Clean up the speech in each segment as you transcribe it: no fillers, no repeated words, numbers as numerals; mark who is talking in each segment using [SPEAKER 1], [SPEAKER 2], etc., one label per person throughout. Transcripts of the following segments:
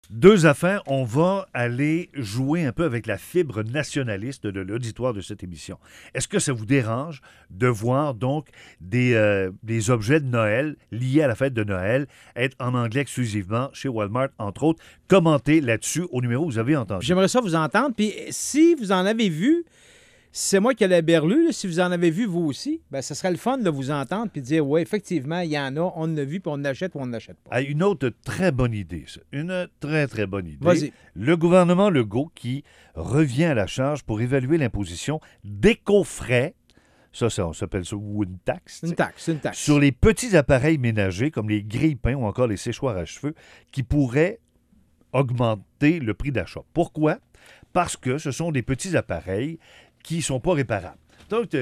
[SPEAKER 1] Deux affaires, on va aller jouer un peu avec la fibre nationaliste de l'auditoire de cette émission. Est-ce que ça vous dérange de voir donc des objets de Noël liés à la fête de Noël être en anglais exclusivement chez Walmart, entre autres, commentés là-dessus au numéro que vous avez entendu?
[SPEAKER 2] J'aimerais ça vous entendre. Puis si vous en avez vu, c'est moi qui l'ai berlu. Là, si vous en avez vu, vous aussi, bien, ce serait le fun de vous entendre puis de dire, oui, effectivement, il y en a, on en a vu, puis on achète ou on n'achète pas.
[SPEAKER 1] Ah, une autre très bonne idée, ça. Une très, très bonne idée.
[SPEAKER 2] Vas-y.
[SPEAKER 1] Le gouvernement Legault qui revient à la charge pour évaluer l'imposition d'éco-frais, ça, on s'appelle ça, ou une taxe,
[SPEAKER 2] Une taxe, une taxe.
[SPEAKER 1] sur les petits appareils ménagers comme les grille-pains ou encore les séchoirs à cheveux qui pourraient augmenter le prix d'achat. Pourquoi? Parce que ce sont des petits appareils qui ne sont pas réparables. Donc,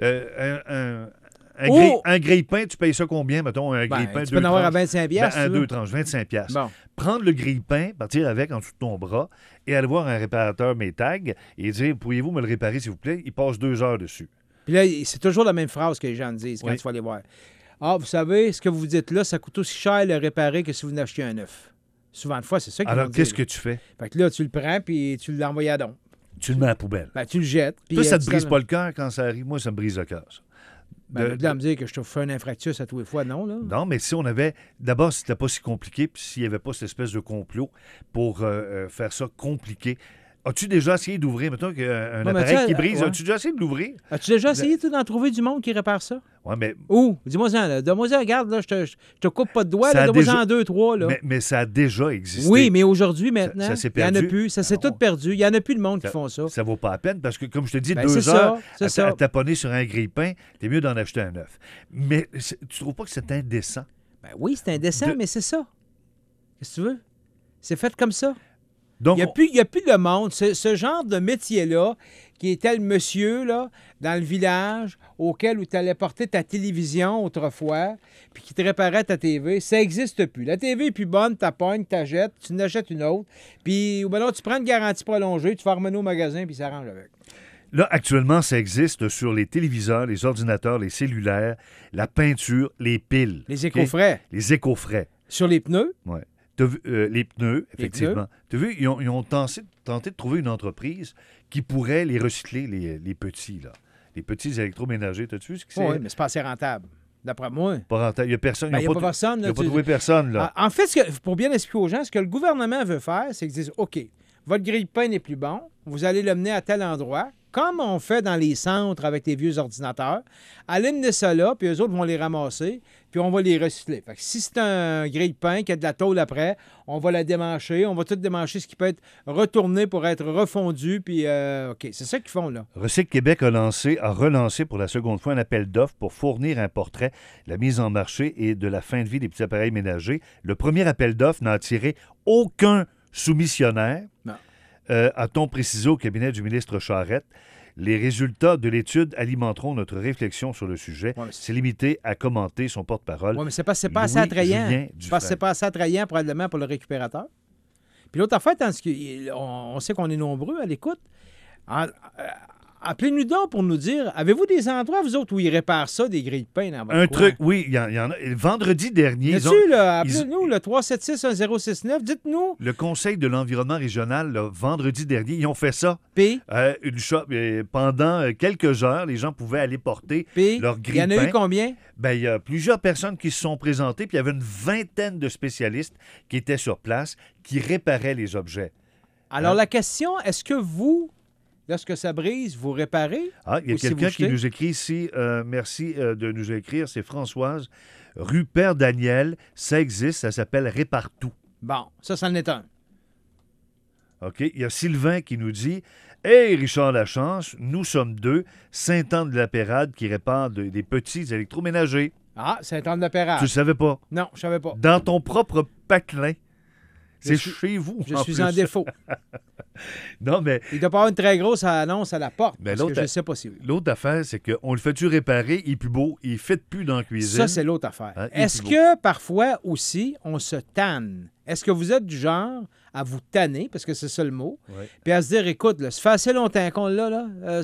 [SPEAKER 1] un grille-pain, tu payes ça combien, mettons, un grille-pain?
[SPEAKER 2] Tu peux en avoir à 25 piastres.
[SPEAKER 1] Un, deux tranches, 25 piastres.
[SPEAKER 2] Bon.
[SPEAKER 1] Prendre le grille-pain, partir avec en dessous de ton bras et aller voir un réparateur Maytag et dire, pourriez-vous me le réparer, s'il vous plaît? Il passe 2 heures dessus.
[SPEAKER 2] Puis là, c'est toujours la même phrase que les gens disent quand tu vas les voir. Ah, vous savez, ce que vous dites là, ça coûte aussi cher le réparer que si vous n'achetiez un neuf. Souvent de fois, c'est ça qu'ils vont
[SPEAKER 1] Alors,
[SPEAKER 2] dire.
[SPEAKER 1] qu'est-ce que tu fais?
[SPEAKER 2] Fait que là, tu le prends puis tu l'envoies à don.
[SPEAKER 1] Tu le mets à la poubelle.
[SPEAKER 2] Ben, tu le jettes.
[SPEAKER 1] Toi, ça te
[SPEAKER 2] tu
[SPEAKER 1] brise pas le cœur quand ça arrive? Moi, ça me brise le cœur, ça.
[SPEAKER 2] Ben, là, me dire que je te fais un infractus à tous les fois, non, là?
[SPEAKER 1] Non, mais si on avait... D'abord, c'était pas si compliqué, puis s'il n'y avait pas cette espèce de complot pour faire ça compliqué. As-tu déjà essayé d'ouvrir, mettons, un appareil qui brise, as-tu déjà essayé de l'ouvrir?
[SPEAKER 2] As-tu déjà essayé, toi, d'en trouver du monde qui répare ça?
[SPEAKER 1] Oui, mais...
[SPEAKER 2] Où? Dis-moi-en, là. Donne-moi-en, regarde, là, je te coupe pas de doigts, là, donne-moi-en 2, 3, là.
[SPEAKER 1] Mais ça a déjà existé.
[SPEAKER 2] Oui, mais aujourd'hui, maintenant,
[SPEAKER 1] ça s'est
[SPEAKER 2] il n'y en
[SPEAKER 1] perdu.
[SPEAKER 2] a plus. Ça s'est tout perdu. Il n'y en a plus de monde qui font ça.
[SPEAKER 1] Ça vaut pas la peine, parce que, comme je te dis,
[SPEAKER 2] Ben,
[SPEAKER 1] 2 heures
[SPEAKER 2] à
[SPEAKER 1] taponner sur un grille-pain, t'es mieux d'en acheter un neuf. Mais tu trouves pas que c'est indécent?
[SPEAKER 2] Ben oui, c'est indécent, mais c'est ça. Qu'est-ce que tu veux? C'est fait comme ça.
[SPEAKER 1] Donc,
[SPEAKER 2] il n'y a plus de monde. Ce genre de métier-là, qui était le monsieur là, dans le village auquel tu allais porter ta télévision autrefois, puis qui te réparait ta TV, ça n'existe plus. La TV est plus bonne, tu pognes, tu jettes, tu en achètes une autre, puis ou ben tu prends une garantie prolongée, tu vas ramener au magasin, puis ça arrange avec.
[SPEAKER 1] Là, actuellement, ça existe sur les téléviseurs, les ordinateurs, les cellulaires, la peinture, les piles.
[SPEAKER 2] Les éco-frais.
[SPEAKER 1] Les éco-frais.
[SPEAKER 2] Sur les pneus.
[SPEAKER 1] Oui. Les pneus, effectivement. Tu as vu, ils ont tenté de trouver une entreprise qui pourrait les recycler, les petits, là. Les petits électroménagers. T'as-tu vu ce que c'est?
[SPEAKER 2] Oui, mais c'est pas assez rentable. D'après moi.
[SPEAKER 1] Pas rentable. Il n'y a personne.
[SPEAKER 2] Il n'y a pas personne.
[SPEAKER 1] Il n'y a pas trouvé personne, là.
[SPEAKER 2] En fait, pour bien expliquer aux gens, ce que le gouvernement veut faire, c'est qu'ils disent, OK, votre grille-pain n'est plus bon, vous allez le mener à tel endroit, comme on fait dans les centres avec les vieux ordinateurs. Allez mener ça là, puis eux autres vont les ramasser, puis on va les recycler. Fait que si c'est un grille-pain qui a de la tôle après, on va la démancher, on va tout démancher ce qui peut être retourné pour être refondu, puis OK, c'est ça qu'ils font, là.
[SPEAKER 1] Recycle Québec a relancé pour la seconde fois un appel d'offres pour fournir un portrait, la mise en marché et de la fin de vie des petits appareils ménagers. Le premier appel d'offres n'a attiré aucun soumissionnaire.
[SPEAKER 2] Non.
[SPEAKER 1] A-t-on précisé au cabinet du ministre Charette. Les résultats de l'étude alimenteront notre réflexion sur le sujet. Ouais, c'est limité à commenter son porte-parole.
[SPEAKER 2] Oui, mais c'est pas assez attrayant. C'est pas assez attrayant probablement pour le récupérateur. Puis l'autre affaire, on sait qu'on est nombreux à l'écoute. Appelez-nous donc pour nous dire, avez-vous des endroits, vous autres, où ils réparent ça, des grilles de pain dans votre coin?
[SPEAKER 1] Truc, oui, il y en a. Vendredi dernier...
[SPEAKER 2] Appelez-nous, le 376-1069, dites-nous.
[SPEAKER 1] Le Conseil de l'environnement régional, vendredi dernier, ils ont fait ça.
[SPEAKER 2] Puis?
[SPEAKER 1] Pendant quelques heures, les gens pouvaient aller porter leur grille de pain.
[SPEAKER 2] Il y en a eu combien?
[SPEAKER 1] Bien, il y a plusieurs personnes qui se sont présentées, puis il y avait une vingtaine de spécialistes qui étaient sur place, qui réparaient les objets.
[SPEAKER 2] Alors, la question, est-ce que vous... Lorsque ça brise, vous réparez?
[SPEAKER 1] Ah, il y a quelqu'un qui nous écrit ici. Merci de nous écrire. C'est Françoise. Rue Père Daniel. Ça existe. Ça s'appelle Répartout.
[SPEAKER 2] Bon, ça en est un.
[SPEAKER 1] OK. Il y a Sylvain qui nous dit Hey, Richard Lachance, nous sommes 2. Saint-Anne-de-la-Pérade qui répare des petits électroménagers.
[SPEAKER 2] Ah, Saint-Anne-de-la-Pérade.
[SPEAKER 1] Tu ne savais pas?
[SPEAKER 2] Non, je ne savais pas.
[SPEAKER 1] Dans ton propre patelin. C'est chez vous.
[SPEAKER 2] Je suis en défaut.
[SPEAKER 1] Non, mais...
[SPEAKER 2] Il doit pas avoir une très grosse annonce à la porte.
[SPEAKER 1] Mais
[SPEAKER 2] parce que je ne sais pas si oui.
[SPEAKER 1] L'autre affaire, c'est qu'on le fait-tu réparer, il est plus beau, il ne fit plus dans la cuisine.
[SPEAKER 2] Ça, c'est l'autre affaire. Est-ce que parfois aussi, on se tanne? Est-ce que vous êtes du genre à vous tanner, parce que c'est ça le mot,
[SPEAKER 1] Ouais.
[SPEAKER 2] puis à se dire, écoute, là, ça fait assez longtemps qu'on l'a, là,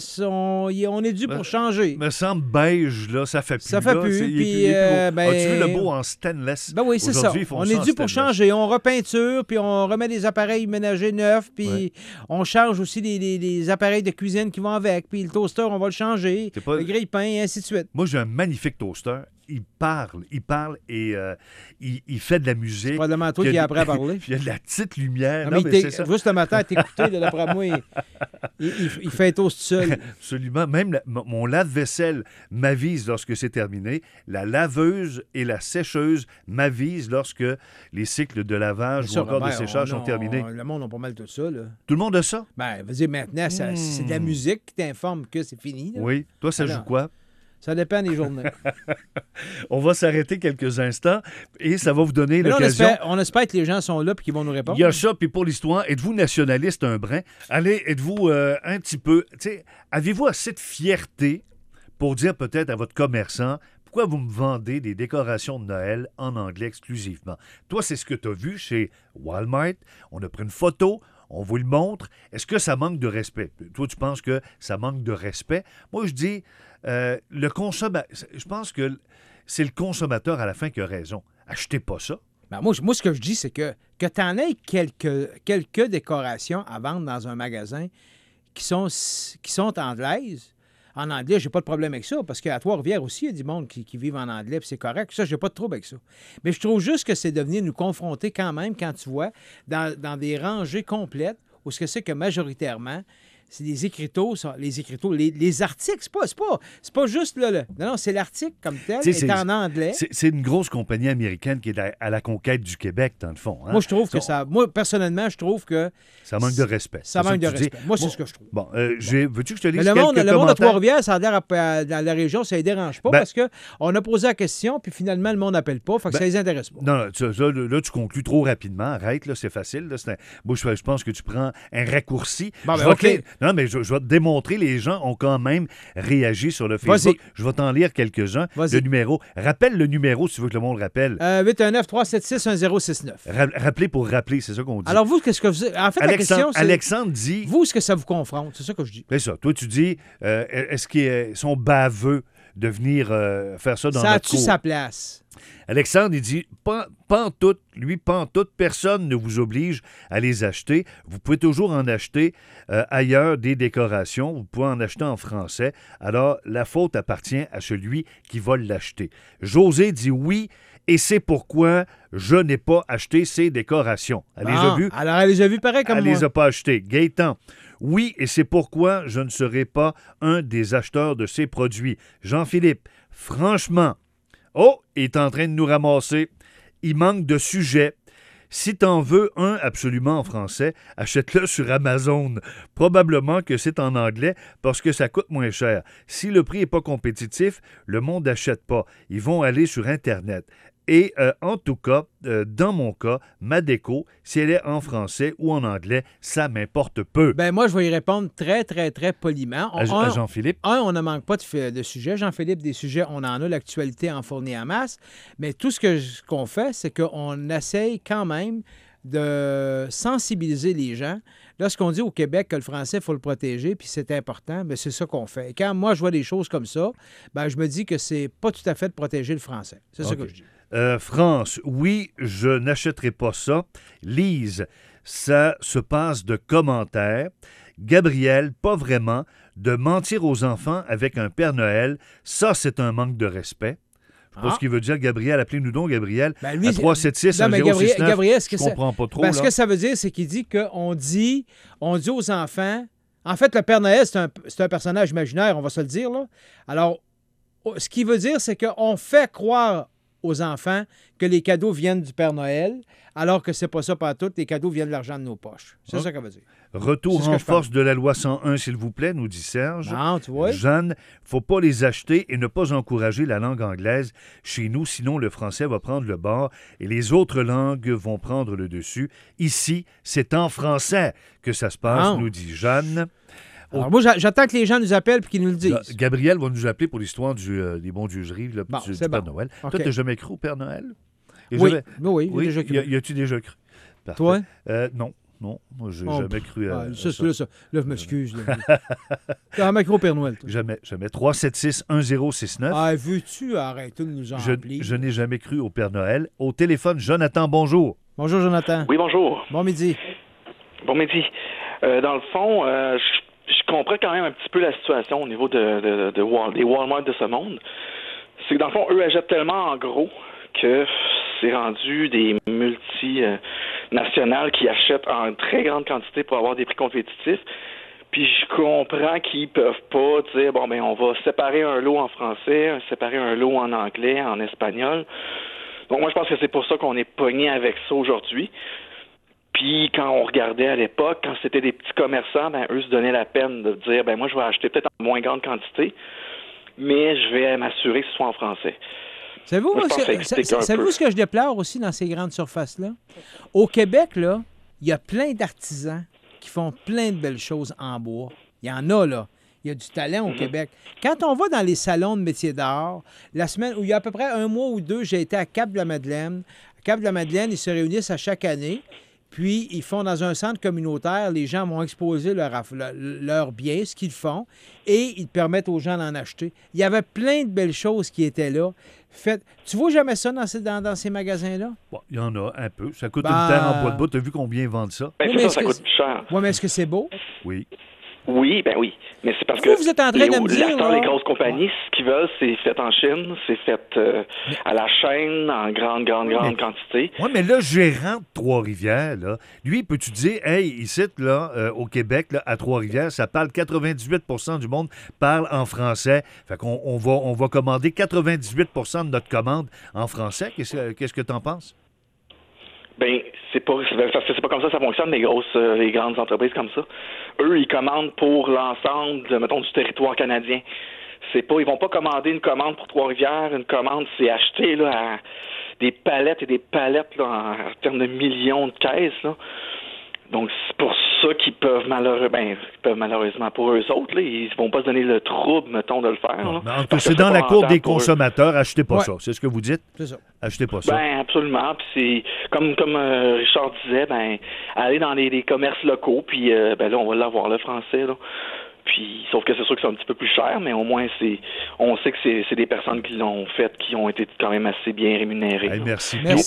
[SPEAKER 2] on est dû pour changer.
[SPEAKER 1] Me semble beige, là, ça fait plus.
[SPEAKER 2] Ça fait
[SPEAKER 1] là.
[SPEAKER 2] plus,
[SPEAKER 1] Il est
[SPEAKER 2] puis,
[SPEAKER 1] il est plus beau.
[SPEAKER 2] ben-
[SPEAKER 1] As-tu vu le beau en stainless?
[SPEAKER 2] Ben oui, c'est ça.
[SPEAKER 1] Aujourd'hui, ils font
[SPEAKER 2] On
[SPEAKER 1] ça
[SPEAKER 2] est
[SPEAKER 1] en
[SPEAKER 2] dû pour
[SPEAKER 1] stainless.
[SPEAKER 2] changer. On repeinture, puis on remet des appareils ménagers neufs, puis
[SPEAKER 1] Ouais.
[SPEAKER 2] on change aussi les appareils de cuisine qui vont avec, puis le toaster, on va le changer,
[SPEAKER 1] C'est pas-
[SPEAKER 2] le grille-pain, et ainsi de suite.
[SPEAKER 1] Moi, j'ai un magnifique toaster. Il parle et il fait de la musique.
[SPEAKER 2] Probablement toi
[SPEAKER 1] Puis il
[SPEAKER 2] qui
[SPEAKER 1] y
[SPEAKER 2] as
[SPEAKER 1] a
[SPEAKER 2] appris à parler.
[SPEAKER 1] Puis il y a de la petite lumière.
[SPEAKER 2] Non,
[SPEAKER 1] Non,
[SPEAKER 2] mais
[SPEAKER 1] mais c'est ça.
[SPEAKER 2] juste le matin à t'écouter, là, d'après moi, il fait un toast tout seul.
[SPEAKER 1] Absolument. Même mon lave-vaisselle m'avise lorsque c'est terminé. La laveuse et la sécheuse m'avisent lorsque les cycles de lavage ou encore de séchage sont terminés.
[SPEAKER 2] Le monde a pas mal tout ça, là.
[SPEAKER 1] Tout le monde a ça?
[SPEAKER 2] Ben, vas-y, maintenant, c'est de la musique qui t'informe que c'est fini, là.
[SPEAKER 1] Oui. Toi, ça
[SPEAKER 2] Alors.
[SPEAKER 1] joue quoi?
[SPEAKER 2] Ça dépend des journées.
[SPEAKER 1] On va s'arrêter quelques instants et ça va vous donner
[SPEAKER 2] Mais là,
[SPEAKER 1] l'occasion.
[SPEAKER 2] on espère que les gens sont là et qu'ils vont nous répondre.
[SPEAKER 1] Il y a ça, puis pour l'histoire, êtes-vous nationaliste un brin? Allez, êtes-vous un petit peu... Tu sais, avez-vous assez de fierté pour dire peut-être à votre commerçant pourquoi vous me vendez des décorations de Noël en anglais exclusivement? Toi, c'est ce que tu as vu chez Walmart. On a pris une photo, on vous le montre. Est-ce que ça manque de respect? Toi, tu penses que ça manque de respect? Moi, je dis, le consommateur... Je pense que c'est le consommateur à la fin qui a raison. Achetez pas ça.
[SPEAKER 2] Ben, moi, ce que je dis, c'est que tu en aies quelques décorations à vendre dans un magasin qui sont anglaises. En anglais, j'ai pas de problème avec ça, parce qu'à Trois-Rivières aussi, il y a du monde qui vivent en anglais, puis c'est correct. Ça, j'ai pas de trouble avec ça. Mais je trouve juste que c'est de venir nous confronter quand même, quand tu vois, dans des rangées complètes, où ce que c'est que majoritairement, c'est les écriteaux, les articles, c'est pas juste là. Non, c'est l'article comme tel,
[SPEAKER 1] Tu sais,
[SPEAKER 2] est en anglais.
[SPEAKER 1] C'est une grosse compagnie américaine qui est à la conquête du Québec, dans le fond. Hein?
[SPEAKER 2] Moi, je trouve que moi, personnellement, je trouve que
[SPEAKER 1] ça manque de respect.
[SPEAKER 2] ça
[SPEAKER 1] C'est
[SPEAKER 2] manque de
[SPEAKER 1] que tu dis.
[SPEAKER 2] respect. Moi, c'est
[SPEAKER 1] Bon,
[SPEAKER 2] ce que je trouve.
[SPEAKER 1] Bon, veux-tu que je te lise
[SPEAKER 2] Mais le monde
[SPEAKER 1] quelques
[SPEAKER 2] à
[SPEAKER 1] commentaires?
[SPEAKER 2] Trois-Rivières, ça a l'air dans la région, ça ne les dérange pas
[SPEAKER 1] Ben-
[SPEAKER 2] parce qu'on a posé la question, puis finalement, le monde n'appelle pas, fait que ça les intéresse pas.
[SPEAKER 1] Non, là, tu conclus trop rapidement. Arrête, là, c'est facile. Là, moi, je pense que tu prends un raccourci.
[SPEAKER 2] Bon, ben,
[SPEAKER 1] Je vais
[SPEAKER 2] OK.
[SPEAKER 1] Non, mais je vais te démontrer, les gens ont quand même réagi sur le Facebook.
[SPEAKER 2] Vas-y.
[SPEAKER 1] Je vais t'en lire quelques-uns.
[SPEAKER 2] Vas-y.
[SPEAKER 1] Le numéro. Rappelle le numéro si tu veux que le monde rappelle.
[SPEAKER 2] 819-376-1069.
[SPEAKER 1] Rappeler pour rappeler, c'est ça qu'on dit.
[SPEAKER 2] Alors, vous, qu'est-ce que vous... En fait, la question, c'est...
[SPEAKER 1] Alexandre dit...
[SPEAKER 2] Vous, est-ce que ça vous confronte? C'est ça que je dis.
[SPEAKER 1] C'est ça. Toi, tu dis, est-ce qu'ils sont baveux de venir faire ça dans
[SPEAKER 2] Ça
[SPEAKER 1] notre
[SPEAKER 2] a-tu
[SPEAKER 1] cour?
[SPEAKER 2] sa place?
[SPEAKER 1] Alexandre, il dit, pas en tout, personne ne vous oblige à les acheter. Vous pouvez toujours en acheter ailleurs des décorations. Vous pouvez en acheter en français. Alors, la faute appartient à celui qui va l'acheter. José dit oui, et c'est pourquoi je n'ai pas acheté ces décorations. Elle les a vues?
[SPEAKER 2] Alors, elle les a vues pareil comme
[SPEAKER 1] Elle
[SPEAKER 2] moi.
[SPEAKER 1] les a pas achetées. Gaétan. Oui, et c'est pourquoi je ne serai pas un des acheteurs de ces produits. Jean-Philippe. Franchement, il est en train de nous ramasser. Il manque de sujets. Si t'en veux un absolument en français, achète-le sur Amazon. Probablement que c'est en anglais parce que ça coûte moins cher. Si le prix n'est pas compétitif, le monde n'achète pas. Ils vont aller sur Internet. Et en tout cas, dans mon cas, ma déco, si elle est en français ou en anglais, ça m'importe peu.
[SPEAKER 2] Ben moi, je vais y répondre très, très, très poliment.
[SPEAKER 1] À Jean-Philippe?
[SPEAKER 2] On ne manque pas de sujets. Jean-Philippe, des sujets, on en a. L'actualité en fournit en masse. Mais tout ce qu'on fait, c'est qu'on essaye quand même de sensibiliser les gens. Lorsqu'on dit au Québec que le français, il faut le protéger, puis c'est important, bien, c'est ça qu'on fait. Et quand moi, je vois des choses comme ça, ben, je me dis que c'est pas tout à fait de protéger le français. C'est ça que je dis.
[SPEAKER 1] France, oui, je n'achèterai pas ça. Lise, ça se passe de commentaires. Gabriel, pas vraiment. De mentir aux enfants avec un Père Noël, ça, c'est un manque de respect. Je sais pas ce qu'il veut dire, Gabriel. Appelez-nous donc, Gabriel.
[SPEAKER 2] Ben, lui,
[SPEAKER 1] à 376
[SPEAKER 2] non, mais
[SPEAKER 1] 1069.
[SPEAKER 2] Gabriel,
[SPEAKER 1] Je comprends pas trop.
[SPEAKER 2] Ben,
[SPEAKER 1] là.
[SPEAKER 2] ce que ça veut dire, c'est qu'il dit qu'on dit aux enfants... En fait, le Père Noël, c'est un personnage imaginaire, on va se le dire, là. Alors, ce qu'il veut dire, c'est qu'on fait croire aux enfants que les cadeaux viennent du Père Noël, alors que c'est pas ça partout. Les cadeaux viennent de l'argent de nos poches. C'est ça qu'elle veut dire.
[SPEAKER 1] Retour
[SPEAKER 2] C'est ce que
[SPEAKER 1] en
[SPEAKER 2] je
[SPEAKER 1] force de la loi 101, s'il vous plaît, nous dit Serge.
[SPEAKER 2] Non, tu vois.
[SPEAKER 1] Jeanne, faut pas les acheter et ne pas encourager la langue anglaise chez nous, sinon le français va prendre le bord et les autres langues vont prendre le dessus. Ici, c'est en français que ça se passe,
[SPEAKER 2] Non.
[SPEAKER 1] nous dit Jeanne.
[SPEAKER 2] Alors, moi, j'attends que les gens nous appellent et qu'ils nous le disent.
[SPEAKER 1] Gabriel va nous appeler pour l'histoire des bons dieuseries là, du
[SPEAKER 2] c'est
[SPEAKER 1] Père
[SPEAKER 2] bon.
[SPEAKER 1] Noël.
[SPEAKER 2] OK.
[SPEAKER 1] Toi, t'as jamais cru au Père Noël? Et
[SPEAKER 2] Oui,
[SPEAKER 1] j'avais-
[SPEAKER 2] oui,
[SPEAKER 1] Oui,
[SPEAKER 2] déjà cru.
[SPEAKER 1] y a-tu déjà cru? Parfait.
[SPEAKER 2] Toi?
[SPEAKER 1] Non. Non, moi, j'ai
[SPEAKER 2] Oh,
[SPEAKER 1] jamais cru à
[SPEAKER 2] ça,
[SPEAKER 1] ça.
[SPEAKER 2] là, je m'excuse. T'es un macro Père Noël, toi.
[SPEAKER 1] Jamais. 376-1069.
[SPEAKER 2] Ah, veux-tu arrêter de nous en remplir?
[SPEAKER 1] Je n'ai jamais cru au Père Noël. Au téléphone, Jonathan, bonjour.
[SPEAKER 2] Bonjour, Jonathan.
[SPEAKER 3] Oui, bonjour.
[SPEAKER 2] Bon midi.
[SPEAKER 3] Bon midi. Dans le fond, je comprends quand même un petit peu la situation au niveau des Walmart de ce monde. C'est que dans le fond, eux achètent tellement en gros que c'est rendu des multinationales qui achètent en très grande quantité pour avoir des prix compétitifs. Puis je comprends qu'ils peuvent pas dire, bon, ben on va séparer un lot en français, séparer un lot en anglais, en espagnol. Donc moi, je pense que c'est pour ça qu'on est pogné avec ça aujourd'hui. Puis quand on regardait à l'époque, quand c'était des petits commerçants, ben eux se donnaient la peine de dire, ben moi, je vais acheter peut-être en moins grande quantité, mais je vais m'assurer que ce soit en français.
[SPEAKER 2] Savez-vous ce que je déplore aussi dans ces grandes surfaces-là? Au Québec, là, il y a plein d'artisans qui font plein de belles choses en bois. Il y en a, là. Il y a du talent au Québec. Quand on va dans les salons de métiers d'art, la semaine où il y a à peu près un mois ou deux, j'ai été à Cap-de-la-Madeleine. À Cap-de-la-Madeleine, ils se réunissent à chaque année. Puis, ils font dans un centre communautaire, les gens vont exposer leurs biens, ce qu'ils font, et ils permettent aux gens d'en acheter. Il y avait plein de belles choses qui étaient là. Tu vois jamais ça dans ces magasins-là?
[SPEAKER 1] Bon, il y en a un peu. Ça coûte une terre en bois de bois. Tu as vu combien ils vendent ça?
[SPEAKER 3] Ben,
[SPEAKER 2] Oui,
[SPEAKER 3] ça coûte cher.
[SPEAKER 2] Oui, mais est-ce que c'est beau?
[SPEAKER 1] Oui.
[SPEAKER 3] Oui, ben oui. Mais c'est parce que
[SPEAKER 2] vous êtes en train de me dire,
[SPEAKER 3] les grosses compagnies, ce qu'ils veulent, c'est fait en Chine, c'est fait à la chaîne, en grande quantité.
[SPEAKER 1] Oui, mais le gérant de Trois-Rivières, là, lui, peux-tu dire, hey, ici, là, au Québec, là, à Trois-Rivières, ça parle 98 du monde parle en français. Fait qu'on on va commander 98 de notre commande en français. Qu'est-ce que tu en penses?
[SPEAKER 3] Ben, c'est pas comme ça fonctionne, les grandes entreprises comme ça. Eux, ils commandent pour l'ensemble, mettons, du territoire canadien. Ils vont pas commander une commande pour Trois-Rivières. Une commande, c'est acheter, là, à des palettes et des palettes, là, en termes de millions de caisses, là. Donc, c'est pour ça qu'ils peuvent malheureusement pour eux autres, là, ils vont pas se donner le trouble, mettons, de le faire.
[SPEAKER 1] Non, c'est dans la cour des consommateurs, achetez pas ça. C'est ce que vous dites?
[SPEAKER 2] C'est ça.
[SPEAKER 1] Achetez pas ça.
[SPEAKER 3] Ben, absolument. Puis c'est comme Richard disait, ben, aller dans les commerces locaux, puis ben là, on va l'avoir, le français, là. Puis, sauf que c'est sûr que c'est un petit peu plus cher, mais au moins, on sait que c'est des personnes qui l'ont fait, qui ont été quand même assez bien rémunérées.
[SPEAKER 1] Hey, merci.
[SPEAKER 3] Qui n'ont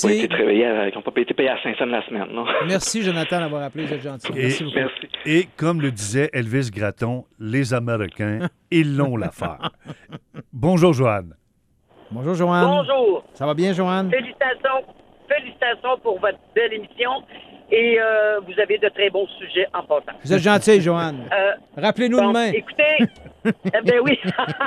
[SPEAKER 3] pas été payés à 5 cents la semaine. Là.
[SPEAKER 2] Merci, Jonathan, d'avoir appelé. Vous êtes gentil. Merci beaucoup.
[SPEAKER 3] Merci.
[SPEAKER 1] Et comme le disait Elvis Gratton, les Américains, ils l'ont l'affaire. Bonjour, Joanne.
[SPEAKER 2] Bonjour, Joanne.
[SPEAKER 4] Bonjour.
[SPEAKER 2] Ça va bien, Joanne?
[SPEAKER 4] Félicitations pour votre belle émission. Et vous avez de très bons sujets en passant.
[SPEAKER 2] Vous êtes gentil, Joanne. Rappelez-nous demain.
[SPEAKER 4] Écoutez, ben oui.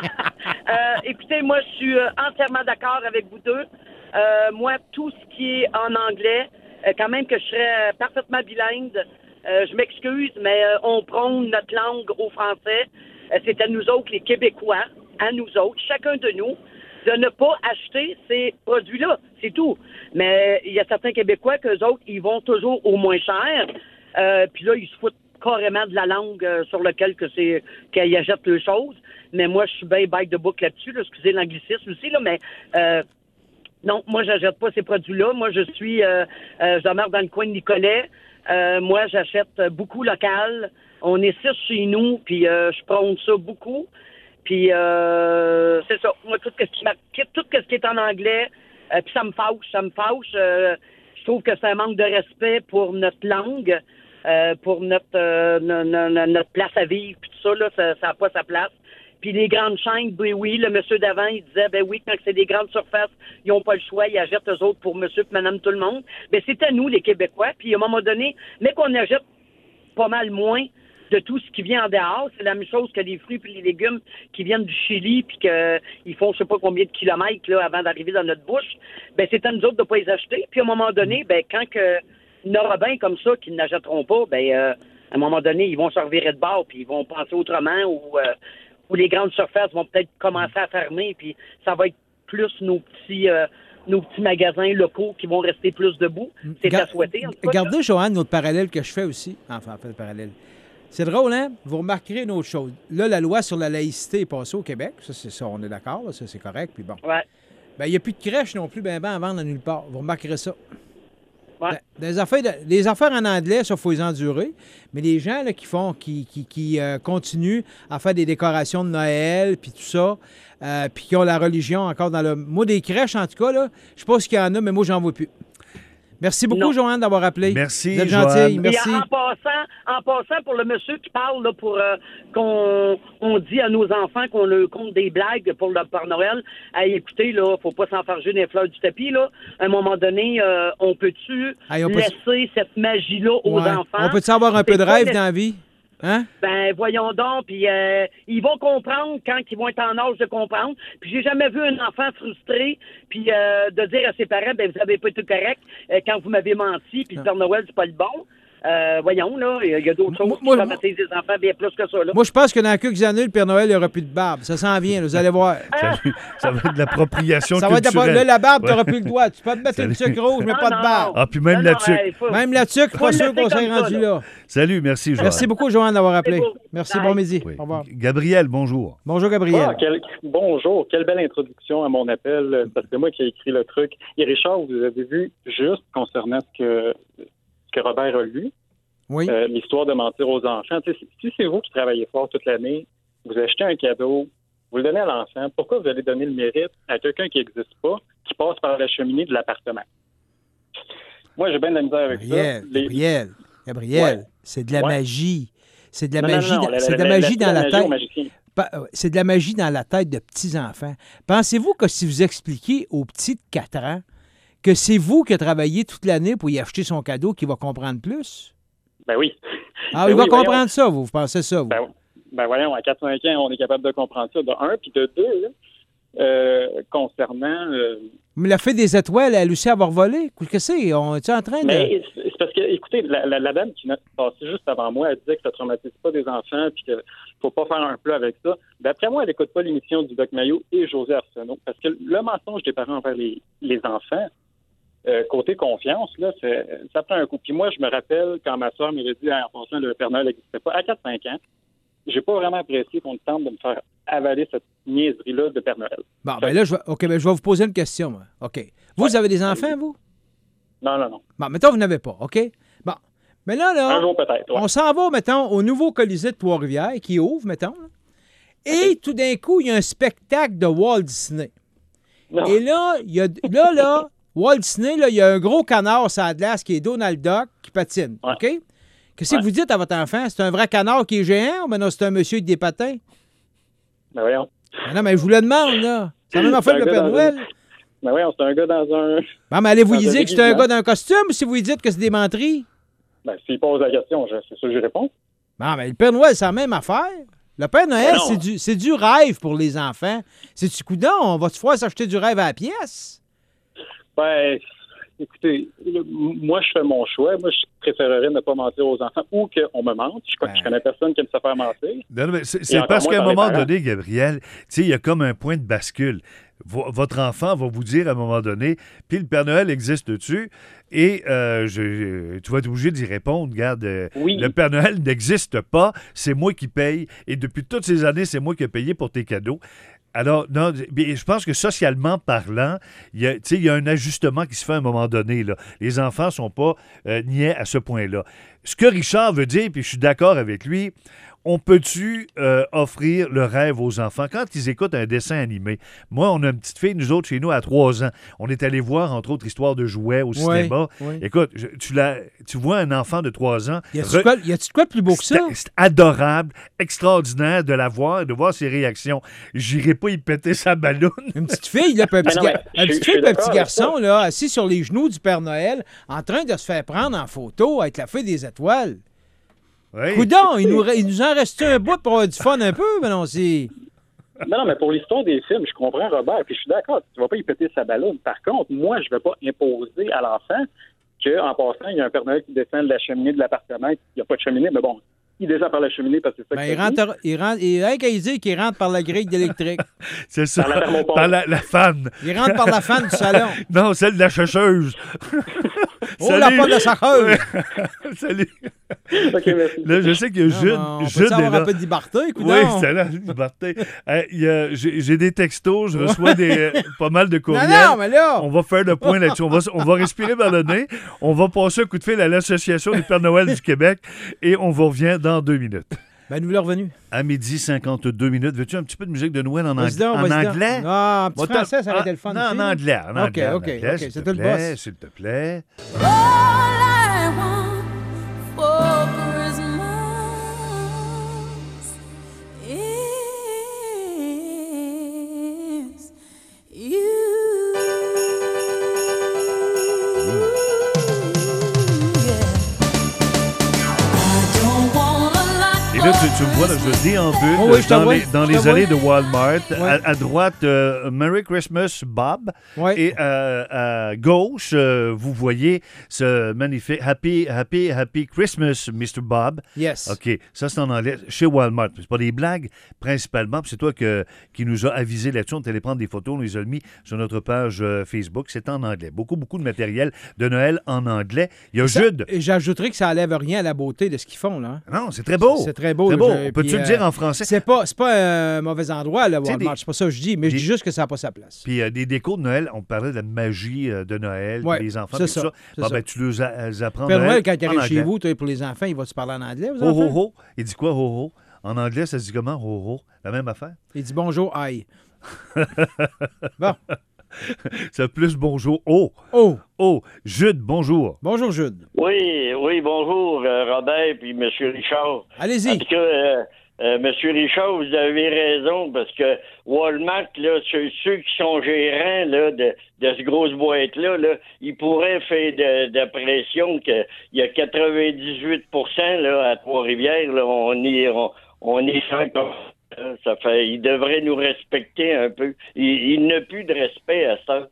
[SPEAKER 4] Écoutez, moi, je suis entièrement d'accord avec vous deux. Moi, tout ce qui est en anglais, quand même que je serais parfaitement bilingue, je m'excuse, mais on prône notre langue au français. C'est à nous autres, les Québécois, à nous autres, chacun de nous, de ne pas acheter ces produits-là. C'est tout. Mais il y a certains Québécois qu'eux autres, ils vont toujours au moins cher. Puis là, ils se foutent carrément de la langue sur laquelle qu'ils achètent les choses. Mais moi, je suis bien bête de boucle là-dessus. Là. Excusez l'anglicisme aussi, là, mais non, moi, j'achète pas ces produits-là. Moi, je demeure dans le coin de Nicolet. Moi, j'achète beaucoup local. On est 6 chez nous, puis je prône ça beaucoup. Puis c'est ça. Moi, tout ce qui est en anglais, puis ça me fâche. Je trouve que c'est un manque de respect pour notre langue, pour notre place à vivre, puis tout ça, là, ça n'a pas sa place. Puis les grandes chaînes, ben oui, le monsieur d'avant, il disait, ben oui, quand c'est des grandes surfaces, ils n'ont pas le choix, ils achètent eux autres pour monsieur et madame tout le monde. Ben c'est à nous, les Québécois. Puis à un moment donné, mais qu'on achète pas mal moins de tout ce qui vient en dehors. C'est la même chose que les fruits et les légumes qui viennent du Chili puis qu'ils font je sais pas combien de kilomètres là, avant d'arriver dans notre bouche. Ben c'est à nous autres de ne pas les acheter. Puis à un moment donné, ben quand il y en aura bien comme ça qui n'achèteront pas, ben à un moment donné, ils vont se revirer de bord puis ils vont penser autrement ou les grandes surfaces vont peut-être commencer à fermer puis ça va être plus nos petits magasins locaux qui vont rester plus debout. C'est à souhaiter. En tout cas,
[SPEAKER 2] regardez, Joanne, notre parallèle que je fais aussi. Enfin, le parallèle. C'est drôle, hein? Vous remarquerez une autre chose. Là, la loi sur la laïcité est passée au Québec. Ça, c'est ça, on est d'accord. Là, ça, c'est correct. Puis bon.
[SPEAKER 4] Ouais.
[SPEAKER 2] Ben, il n'y a plus de crèche non plus, à vendre à nulle part. Vous remarquerez ça.
[SPEAKER 4] Ouais.
[SPEAKER 2] Les affaires en anglais, ça, il faut les endurer. Mais les gens là, qui continuent à faire des décorations de Noël, puis tout ça, puis qui ont la religion encore dans le... Moi, des crèches, en tout cas, là, je sais pas ce qu'il y en a, mais moi, j'en vois plus. Merci beaucoup,
[SPEAKER 4] Non.
[SPEAKER 2] Joanne, d'avoir appelé.
[SPEAKER 1] Merci,
[SPEAKER 2] Vous êtes
[SPEAKER 1] Joanne.
[SPEAKER 2] gentille.
[SPEAKER 4] Puis
[SPEAKER 2] Merci.
[SPEAKER 4] en passant, pour le monsieur qui parle, là, pour qu'on dit à nos enfants qu'on leur compte des blagues pour le Père Noël, hey, écoutez, là, faut pas s'enfarger des fleurs du tapis, là. À un moment donné, on peut-tu
[SPEAKER 2] Hey, on peut-
[SPEAKER 4] laisser cette magie-là aux
[SPEAKER 2] Ouais.
[SPEAKER 4] enfants?
[SPEAKER 2] On peut-tu avoir un peu de
[SPEAKER 4] C'est pas
[SPEAKER 2] rêve dans la vie? Hein?
[SPEAKER 4] Ben, voyons donc, puis ils vont comprendre quand ils vont être en âge de comprendre. Puis j'ai jamais vu un enfant frustré, puis de dire à ses parents, ben vous avez pas été correct quand vous m'avez menti, puis le Père Noël, c'est pas le bon. Voyons, là, il y a d'autres choses qui
[SPEAKER 2] moi-
[SPEAKER 4] peuvent attirer les enfants bien plus que ça, là.
[SPEAKER 2] Moi, je pense que dans quelques années, le Père Noël, il n'y aura plus de barbe. Ça s'en vient, là, vous allez voir.
[SPEAKER 1] Ça va être de l'appropriation
[SPEAKER 2] Ça va être
[SPEAKER 1] culturelle.
[SPEAKER 2] là, la barbe, tu
[SPEAKER 1] Ouais.
[SPEAKER 2] n'auras plus le doigt. Tu peux te mettre une
[SPEAKER 1] Salut.
[SPEAKER 2] tuque rouge, mais
[SPEAKER 4] Non,
[SPEAKER 2] pas de
[SPEAKER 4] non.
[SPEAKER 2] barbe.
[SPEAKER 1] Ah, puis même
[SPEAKER 4] Non,
[SPEAKER 1] là-dessus.
[SPEAKER 4] non, hey, faut-
[SPEAKER 2] Même la tuque, je suis
[SPEAKER 4] Faut
[SPEAKER 2] pas
[SPEAKER 4] le
[SPEAKER 2] sûr
[SPEAKER 4] laisser
[SPEAKER 2] qu'on s'est
[SPEAKER 4] comme ça,
[SPEAKER 2] rendu
[SPEAKER 4] là.
[SPEAKER 2] là.
[SPEAKER 1] Salut, merci, Joanne.
[SPEAKER 2] Merci beaucoup, Joanne, d'avoir appelé.
[SPEAKER 4] C'est beau.
[SPEAKER 2] Merci,
[SPEAKER 4] Bye.
[SPEAKER 2] bon midi.
[SPEAKER 1] Oui.
[SPEAKER 2] Au revoir.
[SPEAKER 1] Gabriel, bonjour.
[SPEAKER 2] Bonjour, Gabriel.
[SPEAKER 5] Ah, bonjour, quelle belle introduction à mon appel, parce que c'est moi qui ai écrit le truc. Et Richard, vous avez vu juste concernant ce que Robert a lu,
[SPEAKER 2] Oui.
[SPEAKER 5] l'histoire de mentir aux enfants. Tu sais, si c'est vous qui travaillez fort toute l'année, vous achetez un cadeau, vous le donnez à l'enfant, pourquoi vous allez donner le mérite à quelqu'un qui n'existe pas, qui passe par la cheminée de l'appartement? Moi, j'ai bien de la misère avec
[SPEAKER 2] Gabriel,
[SPEAKER 5] ça.
[SPEAKER 2] Gabriel,
[SPEAKER 5] Ouais.
[SPEAKER 2] c'est de la
[SPEAKER 5] Ouais.
[SPEAKER 2] magie. C'est de la
[SPEAKER 5] Non, non,
[SPEAKER 2] magie.
[SPEAKER 5] non,
[SPEAKER 2] C'est de la magie dans la
[SPEAKER 5] magie
[SPEAKER 2] tête.
[SPEAKER 5] aux magiciens.
[SPEAKER 2] C'est de la magie dans la tête de petits-enfants. Pensez-vous que si vous expliquez aux petits de 4 ans que c'est vous qui avez travaillé toute l'année pour y acheter son cadeau qu'il va comprendre plus?
[SPEAKER 5] Ben oui.
[SPEAKER 2] Ah,
[SPEAKER 5] Ben
[SPEAKER 2] il va
[SPEAKER 5] oui,
[SPEAKER 2] comprendre ça, vous pensez ça, vous?
[SPEAKER 5] Ben voyons, à 4-5 ans, on est capable de comprendre ça, de un, puis de deux, là, concernant...
[SPEAKER 2] Mais la fée des étoiles, elle aussi avoir volé. Qu'est-ce que c'est? On est en train de...
[SPEAKER 5] Mais c'est parce que, écoutez, la dame qui passait juste avant moi, elle disait que ça ne traumatise pas des enfants puis qu'il ne faut pas faire un plat avec ça. D'après moi, elle n'écoute pas l'émission du Doc Mayo et José Arsenault. Parce que le mensonge des parents envers les enfants, côté confiance, là, ça prend un coup. Puis moi, je me rappelle quand ma soeur m'avait dit en passant, le Père Noël n'existait pas. À 4-5 ans, j'ai pas vraiment apprécié qu'on tente de me faire avaler cette niaiserie-là de Père Noël.
[SPEAKER 2] Bon, ben là, je vais vous poser une question, moi. OK. Vous avez des enfants, vous?
[SPEAKER 5] Non, non, non.
[SPEAKER 2] Bon, mettons, vous n'avez pas, OK? Bon. Mais là,
[SPEAKER 5] Un jour peut-être, ouais.
[SPEAKER 2] on s'en va, mettons, au nouveau Colisée de Trois-Rivières qui ouvre, mettons. Là. Et tout d'un coup, il y a un spectacle de Walt Disney.
[SPEAKER 5] Non.
[SPEAKER 2] Et là, il y a, là, Walt Disney, là, il y a un gros canard sur la glace qui est Donald Duck qui patine,
[SPEAKER 5] Ouais.
[SPEAKER 2] OK? Qu'est-ce que vous dites à votre enfant? C'est un vrai canard qui est géant ou ben non, c'est un monsieur avec des patins?
[SPEAKER 5] Ben voyons.
[SPEAKER 2] Ben non, mais je vous le demande, là. C'est la même affaire que le
[SPEAKER 5] C'est un
[SPEAKER 2] Père
[SPEAKER 5] gars
[SPEAKER 2] Noël.
[SPEAKER 5] Ben voyons, c'est un gars dans un...
[SPEAKER 2] Bon, mais allez-vous
[SPEAKER 5] Dans
[SPEAKER 2] y
[SPEAKER 5] un
[SPEAKER 2] dire que c'est un
[SPEAKER 5] déguisement.
[SPEAKER 2] gars d'un costume ou si vous lui dites que c'est des menteries?
[SPEAKER 5] Ben, s'il pose la question, c'est sûr que je réponds.
[SPEAKER 2] Non, mais le Père Noël, c'est la même affaire. Le Père Noël,
[SPEAKER 5] Ben non.
[SPEAKER 2] c'est du rêve pour les enfants. C'est du coudon, on va-tu pouvoir s'acheter du rêve à la pièce?
[SPEAKER 5] Ben, écoutez, moi, je fais mon choix. Moi, je préférerais ne pas mentir aux enfants ou qu'on me mente. Je connais personne qui aime se faire mentir.
[SPEAKER 1] Non, mais
[SPEAKER 5] Et
[SPEAKER 1] c'est
[SPEAKER 5] encore
[SPEAKER 1] parce
[SPEAKER 5] moins
[SPEAKER 1] qu'à un
[SPEAKER 5] par les
[SPEAKER 1] moment
[SPEAKER 5] parents.
[SPEAKER 1] donné, Gabriel, tu sais, il y a comme un point de bascule. Votre enfant va vous dire à un moment donné, puis le Père Noël existe-tu? Et tu vas être obligé d'y répondre. Regarde,
[SPEAKER 5] Oui.
[SPEAKER 1] le Père Noël n'existe pas, c'est moi qui paye. Et depuis toutes ces années, c'est moi qui ai payé pour tes cadeaux. Alors, non, mais je pense que socialement parlant, il y a un ajustement qui se fait à un moment donné. Là. Les enfants ne sont pas niais à ce point-là. Ce que Richard veut dire, puis je suis d'accord avec lui, on peut-tu offrir le rêve aux enfants quand ils écoutent un dessin animé? Moi, on a une petite fille, nous autres, chez nous, à 3 ans. On est allé voir, entre autres, Histoire de jouets au cinéma.
[SPEAKER 2] oui.
[SPEAKER 1] Écoute, tu vois un enfant de 3 ans...
[SPEAKER 2] Y a-tu de quoi de plus beau que ça?
[SPEAKER 1] C'est adorable, extraordinaire de la voir et de voir ses réactions. J'irai pas y péter sa ballonne.
[SPEAKER 2] Une petite fille, là, puis un petit,
[SPEAKER 5] non, mais
[SPEAKER 2] un
[SPEAKER 5] je
[SPEAKER 2] petit
[SPEAKER 5] suis
[SPEAKER 2] fille, puis un
[SPEAKER 5] d'accord
[SPEAKER 2] petit
[SPEAKER 5] avec
[SPEAKER 2] garçon,
[SPEAKER 5] ça.
[SPEAKER 2] là, assis sur les genoux du Père Noël, en train de se faire prendre en photo avec la fée des étoiles.
[SPEAKER 1] Oui.
[SPEAKER 2] Coudon, il nous en reste un bout pour avoir du fun un peu, mais non, c'est...
[SPEAKER 5] Non, mais pour l'histoire des films, je comprends Robert, puis je suis d'accord, tu vas pas y péter sa ballonne. Par contre, moi, je vais pas imposer à l'enfant qu'en passant, il y a un Père Noël qui descend de la cheminée de l'appartement, il n'y a pas de cheminée, mais bon, il descend par la cheminée parce que c'est ça
[SPEAKER 2] Ben,
[SPEAKER 5] que
[SPEAKER 2] il
[SPEAKER 5] ça dit.
[SPEAKER 2] rentre, il rien qu'à y dire qu'il rentre par la grille d'électrique.
[SPEAKER 1] C'est ça.
[SPEAKER 5] Par la thermopompe.
[SPEAKER 1] Par la fan.
[SPEAKER 2] Il rentre par la fan du salon.
[SPEAKER 1] Non, celle de la chercheuse.
[SPEAKER 2] Oh, la porte de sa rue!
[SPEAKER 1] Salut.
[SPEAKER 5] OK, merci.
[SPEAKER 1] Là, je sais que Jude,
[SPEAKER 2] On
[SPEAKER 1] Jude
[SPEAKER 2] peut
[SPEAKER 1] est
[SPEAKER 2] avoir un
[SPEAKER 1] là.
[SPEAKER 2] peu de liberté, écoute
[SPEAKER 1] Oui,
[SPEAKER 2] donc.
[SPEAKER 1] c'est là, liberté. J'ai des textos, je reçois pas mal de courriels.
[SPEAKER 2] Non, mais là...
[SPEAKER 1] On va faire le point là-dessus. On va respirer vers le nez. On va passer un coup de fil à l'Association des Pères Noël du Québec et on vous revient dans 2 minutes.
[SPEAKER 2] Ben, nous voilà revenus.
[SPEAKER 1] À midi 52 minutes. Veux-tu un petit peu de musique de Noël en
[SPEAKER 2] Vas-y donc,
[SPEAKER 1] en
[SPEAKER 2] vas-y donc.
[SPEAKER 1] anglais?
[SPEAKER 2] Ah, un petit
[SPEAKER 1] Bon,
[SPEAKER 2] français, ça aurait été le fun.
[SPEAKER 1] Non,
[SPEAKER 2] aussi,
[SPEAKER 1] en
[SPEAKER 2] là.
[SPEAKER 1] anglais. En anglais, en
[SPEAKER 2] OK,
[SPEAKER 1] anglais, s'il
[SPEAKER 2] c'est
[SPEAKER 1] te
[SPEAKER 2] tout le
[SPEAKER 1] plaît,
[SPEAKER 2] boss.
[SPEAKER 1] s'il te plaît.
[SPEAKER 6] All I want for Christmas is you. Yeah. I don't want a lot
[SPEAKER 1] Et là, tu me vois, là, je déambule
[SPEAKER 2] Oh oui, je te
[SPEAKER 1] dans
[SPEAKER 2] vois,
[SPEAKER 1] dans
[SPEAKER 2] je
[SPEAKER 1] les
[SPEAKER 2] te vois.
[SPEAKER 1] allées de Walmart.
[SPEAKER 2] Ouais.
[SPEAKER 1] À droite, Merry Christmas, Bob.
[SPEAKER 2] Ouais.
[SPEAKER 1] Et à gauche, vous voyez ce magnifique Happy Christmas, Mr. Bob.
[SPEAKER 2] Yes.
[SPEAKER 1] OK, ça c'est en anglais chez Walmart. C'est pas des blagues, principalement. Puis c'est toi qui nous a avisé là-dessus. On est allé prendre des photos, on les a mis sur notre page Facebook. C'est en anglais. Beaucoup de matériel de Noël en anglais. Il y a Jude.
[SPEAKER 2] Et j'ajouterais que ça enlève rien à la beauté de ce qu'ils font, là.
[SPEAKER 1] Non, c'est très beau.
[SPEAKER 2] C'est très beau.
[SPEAKER 1] Très
[SPEAKER 2] là,
[SPEAKER 1] beau.
[SPEAKER 2] puis,
[SPEAKER 1] Peux-tu le dire en français?
[SPEAKER 2] C'est pas un mauvais endroit, là,
[SPEAKER 1] Tu sais,
[SPEAKER 2] Walmart. C'est pas ça que je dis, mais je
[SPEAKER 1] des-
[SPEAKER 2] dis juste que ça n'a pas sa place.
[SPEAKER 1] Puis des décos de Noël, on parlait de la magie de Noël,
[SPEAKER 2] Ouais,
[SPEAKER 1] les enfants,
[SPEAKER 2] c'est
[SPEAKER 1] tout
[SPEAKER 2] ça,
[SPEAKER 1] ça.
[SPEAKER 2] c'est
[SPEAKER 1] Bon,
[SPEAKER 2] ça.
[SPEAKER 1] ben, tu les apprends
[SPEAKER 2] Père Noël, quand il
[SPEAKER 1] en
[SPEAKER 2] arrive chez
[SPEAKER 1] anglais.
[SPEAKER 2] vous, toi, pour les enfants, il va-tu parler en anglais, aux
[SPEAKER 1] Ho,
[SPEAKER 2] enfants?
[SPEAKER 1] ho, ho. Il dit quoi, ho, ho? En anglais, ça se dit comment, ho, ho? La même affaire?
[SPEAKER 2] Il dit bonjour, aïe. Bon.
[SPEAKER 1] C'est plus bonjour. Oh!
[SPEAKER 2] Oh!
[SPEAKER 1] Oh! Jude, bonjour.
[SPEAKER 2] Bonjour, Jude.
[SPEAKER 7] Oui, bonjour, Robert puis M. Richard. En
[SPEAKER 2] Allez-y.
[SPEAKER 7] tout cas, M. Richard, vous avez raison, parce que Walmart, là, ceux qui sont gérants là, de cette grosse boîte-là, là, ils pourraient faire de pression qu'il y a 98% là, à Trois-Rivières, là, on est encore. Ça fait, ils devraient nous respecter un peu. Il n'a plus de respect à ça.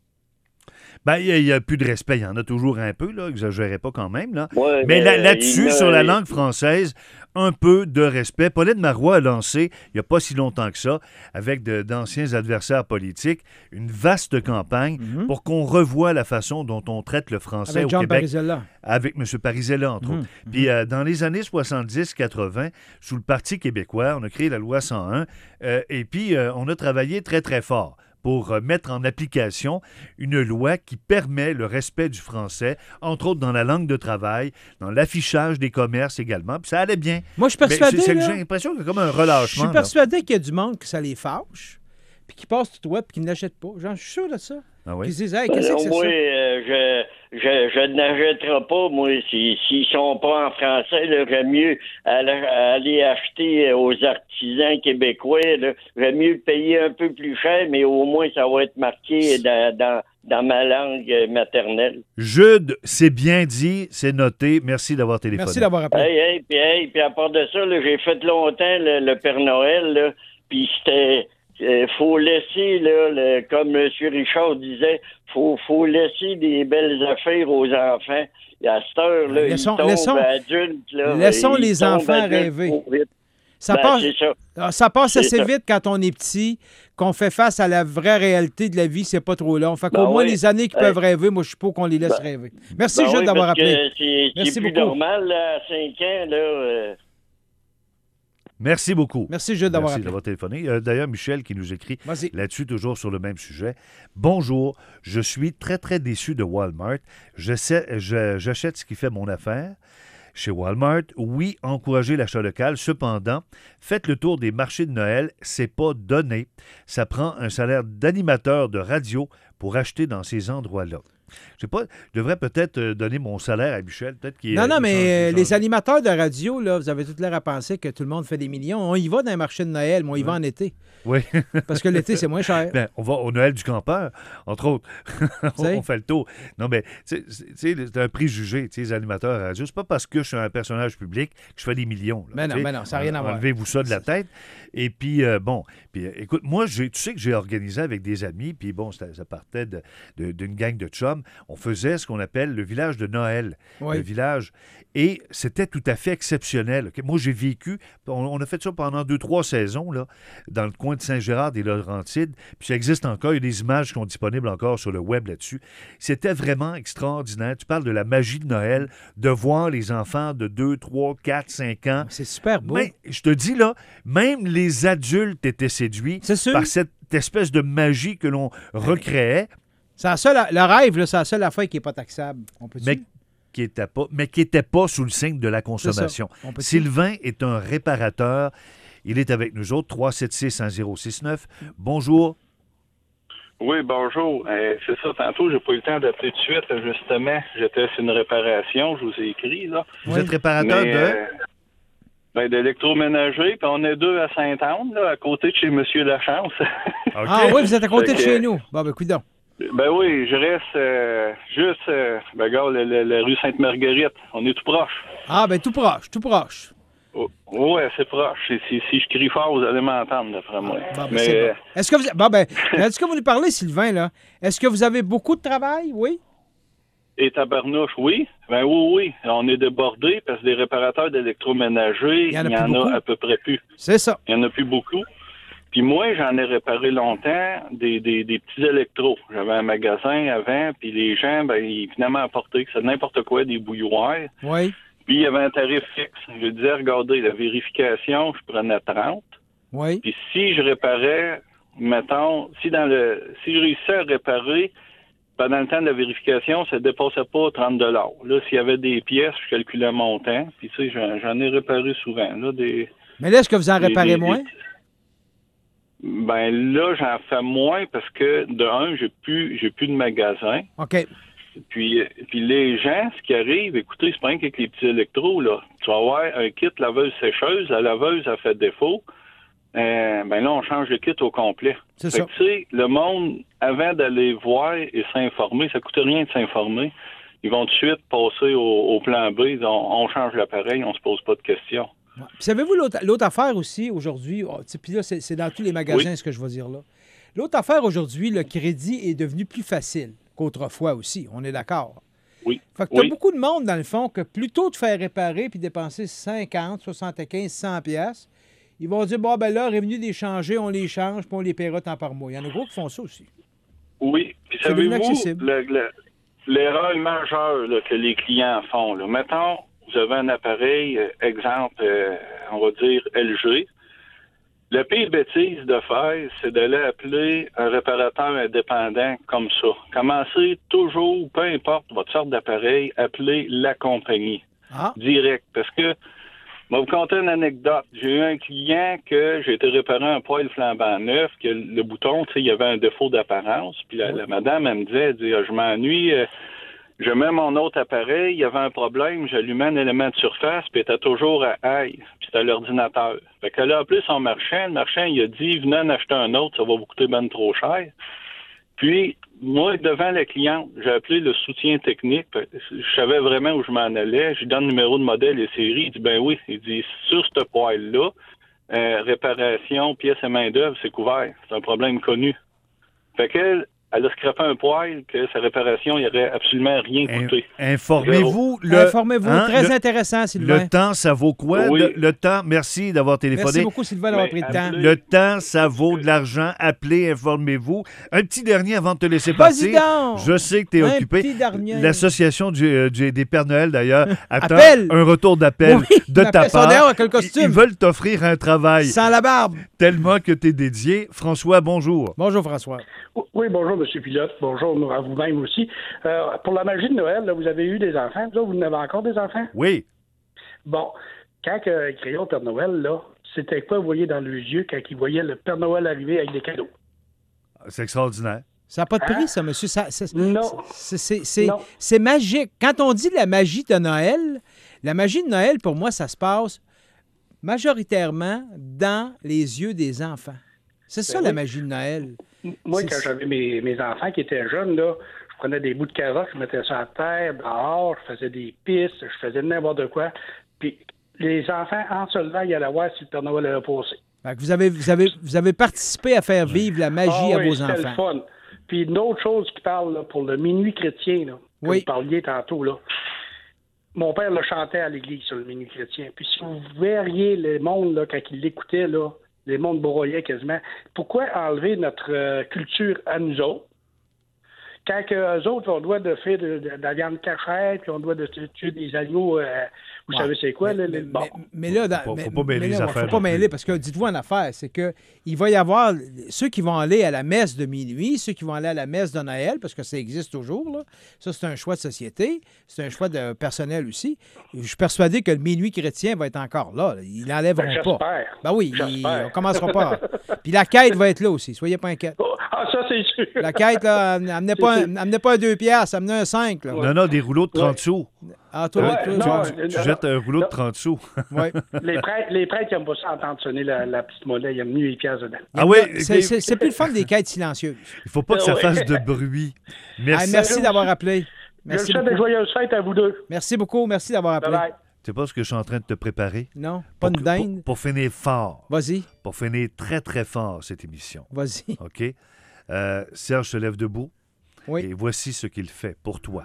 [SPEAKER 1] Ben, il n'y a plus de respect. Il y en a toujours un peu, là. Exagérez pas quand même, là.
[SPEAKER 7] Ouais,
[SPEAKER 1] Mais
[SPEAKER 7] il
[SPEAKER 1] là-dessus,
[SPEAKER 7] n'a-
[SPEAKER 1] sur la langue française, un peu de respect. Pauline Marois a lancé, il n'y a pas si longtemps que ça, avec d'anciens adversaires politiques, une vaste campagne pour qu'on revoie la façon dont on traite le français
[SPEAKER 2] Avec
[SPEAKER 1] au
[SPEAKER 2] John
[SPEAKER 1] Québec.
[SPEAKER 2] Parizella.
[SPEAKER 1] Avec M. Parizella, entre autres. Puis dans les années 70-80, sous le Parti québécois, on a créé la loi 101 et puis on a travaillé très, très fort pour mettre en application une loi qui permet le respect du français, entre autres dans la langue de travail, dans l'affichage des commerces également. Puis ça allait bien.
[SPEAKER 2] Moi, je suis
[SPEAKER 1] Mais
[SPEAKER 2] persuadé,
[SPEAKER 1] j'ai
[SPEAKER 2] là,
[SPEAKER 1] l'impression qu'il y a comme un
[SPEAKER 2] je
[SPEAKER 1] relâchement.
[SPEAKER 2] suis
[SPEAKER 1] là.
[SPEAKER 2] persuadé qu'il y a du monde que ça les fâche, puis qui passe tout web, puis qui n'achètent pas. Genre, je suis sûr de ça.
[SPEAKER 1] Ah oui?
[SPEAKER 2] Puis ils se disent, hey, qu'est-ce que c'est
[SPEAKER 7] Moi,
[SPEAKER 2] ça?
[SPEAKER 7] je n'achèterai pas, moi, s'ils sont pas en français, là, j'aime mieux aller acheter aux artisans québécois, là. J'aime mieux payer un peu plus cher, mais au moins ça va être marqué dans ma langue maternelle.
[SPEAKER 1] Jude, c'est bien dit, c'est noté. Merci d'avoir téléphoné.
[SPEAKER 2] Merci d'avoir appelé.
[SPEAKER 7] Puis à part de ça, là, j'ai fait longtemps le Père Noël, là, puis c'était... faut laisser, là, comme M. Richard disait, faut laisser des belles affaires aux enfants. À cette heure, là,
[SPEAKER 2] Laissons-
[SPEAKER 7] ils tombent
[SPEAKER 2] laissons-
[SPEAKER 7] adultes. Là,
[SPEAKER 2] laissons
[SPEAKER 7] ils
[SPEAKER 2] les
[SPEAKER 7] tombent
[SPEAKER 2] enfants
[SPEAKER 7] adultes
[SPEAKER 2] rêver.
[SPEAKER 7] trop vite.
[SPEAKER 2] Ça
[SPEAKER 7] Ben,
[SPEAKER 2] passe,
[SPEAKER 7] c'est ça.
[SPEAKER 2] ça passe
[SPEAKER 7] C'est
[SPEAKER 2] assez
[SPEAKER 7] ça.
[SPEAKER 2] vite quand on est petit, qu'on fait face à la vraie réalité de la vie, c'est pas trop long. Fait qu'au
[SPEAKER 7] Ben
[SPEAKER 2] moins,
[SPEAKER 7] oui.
[SPEAKER 2] les années qu'ils
[SPEAKER 7] Ouais.
[SPEAKER 2] peuvent rêver, moi, je suis pas qu'on les laisse rêver. Merci,
[SPEAKER 7] Ben
[SPEAKER 2] Jude,
[SPEAKER 7] oui,
[SPEAKER 2] d'avoir
[SPEAKER 7] parce
[SPEAKER 2] appelé.
[SPEAKER 7] que c'est
[SPEAKER 2] Merci
[SPEAKER 7] plus
[SPEAKER 2] beaucoup.
[SPEAKER 7] normal, là, à 5 ans, là.
[SPEAKER 1] Merci beaucoup.
[SPEAKER 2] Merci, Jude, d'avoir
[SPEAKER 1] Merci
[SPEAKER 2] appelé.
[SPEAKER 1] d'avoir téléphoné. D'ailleurs, Michel qui nous écrit
[SPEAKER 2] Vas-y.
[SPEAKER 1] là-dessus, toujours sur le même sujet. Bonjour, je suis très, très déçu de Walmart. J'achète ce qui fait mon affaire. Chez Walmart, oui, encouragez l'achat local. Cependant, faites le tour des marchés de Noël, c'est pas donné. Ça prend un salaire d'animateur de radio pour acheter dans ces endroits-là. Je sais pas, je devrais peut-être donner mon salaire à Michel, peut-être qu'il
[SPEAKER 2] Non, mais les
[SPEAKER 1] amis...
[SPEAKER 2] animateurs de radio, là, vous avez tout l'air à penser que tout le monde fait des millions. On y va dans les marchés de Noël, mais on y va en été.
[SPEAKER 1] Oui.
[SPEAKER 2] Parce que l'été, c'est moins cher.
[SPEAKER 1] Ben, on va au Noël du campeur, entre autres.
[SPEAKER 2] sais.
[SPEAKER 1] On fait le tour. Non, mais c'est un préjugé, les animateurs à radio. C'est pas parce que je suis un personnage public que je fais des millions. Là,
[SPEAKER 2] Ben non, ça n'a rien à voir.
[SPEAKER 1] Enlevez-vous ça de la tête. Et puis, écoute, moi, tu sais que j'ai organisé avec des amis, puis bon, ça partait d'une gang de chums. Notre-Dame, on faisait ce qu'on appelle le village de Noël.
[SPEAKER 2] Oui.
[SPEAKER 1] Le village. Et c'était tout à fait exceptionnel. OK? Moi, j'ai vécu, on a fait ça pendant 2-3 saisons, là, dans le coin de Saint-Gérard des Laurentides. Puis ça existe encore. Il y a des images qui sont disponibles encore sur le web là-dessus. C'était vraiment extraordinaire. Tu parles de la magie de Noël, de voir les enfants de 2, 3, 4, 5 ans.
[SPEAKER 2] C'est super beau.
[SPEAKER 1] Mais je te dis, là, même les adultes étaient séduits
[SPEAKER 2] C'est sûr.
[SPEAKER 1] par cette espèce de magie que l'on recréait,
[SPEAKER 2] C'est la seule, le rêve, là, c'est la seule affaire qui n'est pas taxable. On peut
[SPEAKER 1] mais qui était pas sous le signe de la consommation.
[SPEAKER 2] On peut
[SPEAKER 1] Sylvain est un réparateur. Il est avec nous autres, 376-1069. Bonjour.
[SPEAKER 8] Oui, bonjour. C'est ça, tantôt, j'ai pas eu le temps d'appeler tout de suite. Là, justement, j'étais sur une réparation, je vous ai écrit, là.
[SPEAKER 1] Vous êtes réparateur
[SPEAKER 8] d'électroménager, puis on est 2 à Sainte-Anne, là, à côté de chez M. Lachance.
[SPEAKER 1] OK.
[SPEAKER 2] Ah oui, vous êtes à côté de
[SPEAKER 8] Fait que-
[SPEAKER 2] chez nous. Bon, ben, coudonc.
[SPEAKER 8] Ben oui, je reste juste, regarde, la rue Sainte-Marguerite. On est tout proche.
[SPEAKER 2] Ah, ben, tout proche, tout proche.
[SPEAKER 8] Oh, ouais, c'est proche. Si je crie fort, vous allez m'entendre, d'après moi.
[SPEAKER 2] Bon, ben, c'est bon. Est-ce que vous... Bon, ben, est-ce que vous nous parlez, Sylvain, là? Est-ce que vous avez beaucoup de travail? Oui?
[SPEAKER 8] Et tabarnouche, oui. Ben oui. On est débordé parce que des réparateurs d'électroménager,
[SPEAKER 2] Il y en a
[SPEAKER 8] il y
[SPEAKER 2] plus
[SPEAKER 8] en
[SPEAKER 2] beaucoup.
[SPEAKER 8] a à peu près plus.
[SPEAKER 2] C'est ça.
[SPEAKER 8] Il n'y en a plus beaucoup. Puis moi, j'en ai réparé longtemps des petits électros. J'avais un magasin avant, puis les gens, ben, ils finalement apportaient que c'est n'importe quoi, des bouilloires.
[SPEAKER 2] Oui.
[SPEAKER 8] Puis il y avait un tarif fixe. Je disais, regardez, la vérification, je prenais 30.
[SPEAKER 2] Oui.
[SPEAKER 8] Puis si je réparais, mettons, si je réussissais à réparer, pendant le temps de la vérification, ça ne dépassait pas 30 $. Là, s'il y avait des pièces, je calculais le montant. Puis tu sais, j'en ai réparé souvent. Là,
[SPEAKER 2] Mais là, est-ce que vous en réparez moins?
[SPEAKER 8] Ben là, j'en fais moins parce que, de un, j'ai plus de magasin.
[SPEAKER 2] OK.
[SPEAKER 8] Puis les gens, ce qui arrive, écoutez, c'est pas rien qu'avec les petits électros, là. Tu vas avoir un kit laveuse-sécheuse, la laveuse a fait défaut. Ben là, on change le kit au complet.
[SPEAKER 2] C'est
[SPEAKER 8] Fait
[SPEAKER 2] ça.
[SPEAKER 8] que, tu sais, le monde, avant d'aller voir et s'informer, ça coûte rien de s'informer. Ils vont tout de suite passer au plan B. Ils disent, on change l'appareil, on se pose pas de questions.
[SPEAKER 2] Ouais. Puis savez-vous l'autre affaire aussi aujourd'hui? Puis là, c'est dans tous les magasins ce que je vais dire là. L'autre affaire aujourd'hui, le crédit est devenu plus facile qu'autrefois aussi. On est d'accord?
[SPEAKER 8] Oui.
[SPEAKER 2] Fait que tu as beaucoup de monde, dans le fond, que plutôt de faire réparer puis dépenser 50, 75, 100 pièces, ils vont dire, bon, ben là, revenu d'échanger, on les change puis on les paiera tant par mois. Il y en a gros qui font ça aussi.
[SPEAKER 8] Oui. Puis
[SPEAKER 2] C'est devenu
[SPEAKER 8] savez-vous,
[SPEAKER 2] accessible.
[SPEAKER 8] l'erreur majeure là, que les clients font, là, mettons, vous avez un appareil, exemple, on va dire LG. La pire bêtise de faire, c'est d'aller appeler un réparateur indépendant comme ça. Commencez toujours, peu importe votre sorte d'appareil, appelez la compagnie.
[SPEAKER 2] Ah.
[SPEAKER 8] Direct. Parce que, je vais vous conter une anecdote. J'ai eu un client que j'ai été réparer un poêle flambant neuf, que le bouton, tu sais, il y avait un défaut d'apparence. Puis la madame, elle me disait, elle dit, je m'ennuie, je mets mon autre appareil, il y avait un problème, j'allumais un élément de surface, puis il était toujours à high, puis c'était l'ordinateur. Fait qu'elle a appelé son marchand, le marchand, il a dit, venez en acheter un autre, ça va vous coûter ben trop cher. Puis, moi, devant la cliente, j'ai appelé le soutien technique, je savais vraiment où je m'en allais, je lui donne le numéro de modèle et série, il dit, ben oui, il dit, sur ce poêle-là, réparation, pièces et main-d'œuvre, c'est couvert, c'est un problème connu. Fait qu'elle, elle a scrapé un poêle que sa réparation, il n'y aurait absolument rien coûté.
[SPEAKER 1] Informez-vous.
[SPEAKER 2] Informez-vous.
[SPEAKER 1] Hein,
[SPEAKER 2] Très intéressant, Sylvain.
[SPEAKER 1] Le temps, ça vaut quoi?
[SPEAKER 8] Oui.
[SPEAKER 1] Le temps, merci d'avoir téléphoné.
[SPEAKER 2] Merci beaucoup, Sylvain, d'avoir pris le temps.
[SPEAKER 8] appelez-
[SPEAKER 1] Le temps, ça vaut de l'argent. Appelez, informez-vous. Un petit dernier avant de te laisser
[SPEAKER 2] Vas-y
[SPEAKER 1] partir.
[SPEAKER 2] donc!
[SPEAKER 1] Je sais que tu es
[SPEAKER 2] Un
[SPEAKER 1] occupé.
[SPEAKER 2] petit dernier.
[SPEAKER 1] L'association des Pères Noël, d'ailleurs, attend
[SPEAKER 2] Appelle!
[SPEAKER 1] un retour d'appel
[SPEAKER 2] Oui,
[SPEAKER 1] de ta
[SPEAKER 2] appelle ça
[SPEAKER 1] part.
[SPEAKER 2] d'ailleurs, quel costume?
[SPEAKER 1] Ils veulent t'offrir un travail
[SPEAKER 2] Sans la barbe.
[SPEAKER 1] tellement que tu es dédié. François, bonjour.
[SPEAKER 2] Bonjour, François.
[SPEAKER 9] Oui, bonjour, M. Pilote. Bonjour à vous-même aussi. Pour la magie de Noël, là, vous avez eu des enfants. Vous en avez encore des enfants?
[SPEAKER 1] Oui.
[SPEAKER 9] Bon, quand ils créaient le Père Noël, là, c'était quoi vous voyez dans leurs yeux quand ils voyaient le Père Noël arriver avec des cadeaux?
[SPEAKER 1] C'est extraordinaire.
[SPEAKER 2] Ça n'a pas de prix, ça, monsieur.
[SPEAKER 9] Non. Non.
[SPEAKER 2] C'est magique. Quand on dit la magie de Noël, pour moi, ça se passe majoritairement dans les yeux des enfants. C'est ça, la magie de Noël.
[SPEAKER 9] Moi, quand j'avais mes enfants qui étaient jeunes, là, je prenais des bouts de carottes, je mettais ça à terre, dehors, je faisais des pistes, je faisais n'importe quoi. Puis les enfants, en se levant, ils allaient voir si le Père Noël avait passé.
[SPEAKER 2] Fait que vous avez participé à faire vivre la magie à vos
[SPEAKER 9] c'était
[SPEAKER 2] enfants.
[SPEAKER 9] le fun. Puis une autre chose qui parle là, pour le minuit chrétien, là, que
[SPEAKER 2] Oui.
[SPEAKER 9] vous parliez tantôt, là. Mon père le chantait à l'église sur le minuit chrétien. Puis si vous verriez le monde, là, quand il l'écoutait, là, les mondes broyaient quasiment. Pourquoi enlever notre culture à nous autres? Quand eux autres, on doit de faire de la viande cachère, puis on doit de tuer des agneaux, vous
[SPEAKER 2] Ouais.
[SPEAKER 9] savez c'est quoi?
[SPEAKER 2] Mais là,
[SPEAKER 1] Faut pas mêler les affaires
[SPEAKER 2] Faut pas
[SPEAKER 1] non
[SPEAKER 2] mêler
[SPEAKER 1] plus.
[SPEAKER 2] parce que dites-vous en affaire, c'est que il va y avoir ceux qui vont aller à la messe de minuit, ceux qui vont aller à la messe de Noël, parce que ça existe toujours. Là. Ça, c'est un choix de société, c'est un choix de personnel aussi. Je suis persuadé que le minuit chrétien va être encore là. Ils l'enlèveront
[SPEAKER 9] Ben,
[SPEAKER 2] pas.
[SPEAKER 9] j'espère.
[SPEAKER 2] Ben oui,
[SPEAKER 9] J'espère.
[SPEAKER 2] on commencera pas. Puis la quête va être là aussi, soyez pas inquiets.
[SPEAKER 9] Ah, ça, c'est sûr.
[SPEAKER 2] La quête, là, amenez pas un 2 piastres, amenez un 5. Là.
[SPEAKER 1] Non, des rouleaux de 30 sous.
[SPEAKER 2] Ah, toi,
[SPEAKER 9] Ouais, non,
[SPEAKER 1] Tu jettes un rouleau de 30 sous.
[SPEAKER 2] ouais.
[SPEAKER 9] Les prêtres, ils n'aiment pas ça entendre sonner la petite molette. Ils aiment mieux les pièces dedans.
[SPEAKER 1] Ah oui,
[SPEAKER 2] C'est plus le fun des quêtes silencieuses.
[SPEAKER 1] il faut pas que ça
[SPEAKER 9] Ouais.
[SPEAKER 1] fasse de bruit. Merci.
[SPEAKER 2] Merci d'avoir appelé.
[SPEAKER 9] Je
[SPEAKER 2] Merci
[SPEAKER 9] vous souhaite
[SPEAKER 2] beaucoup.
[SPEAKER 9] de joyeuses fêtes à vous deux.
[SPEAKER 2] Merci beaucoup. Merci d'avoir appelé.
[SPEAKER 9] Bye-bye.
[SPEAKER 1] Tu sais pas ce que je suis en train de te préparer?
[SPEAKER 2] Non, pas une dinde.
[SPEAKER 1] Pour finir fort.
[SPEAKER 2] Vas-y,
[SPEAKER 1] Pour finir très, très fort, cette émission.
[SPEAKER 2] vas-y.
[SPEAKER 1] OK? Serge se lève debout.
[SPEAKER 2] Oui.
[SPEAKER 1] Et voici ce qu'il fait pour toi.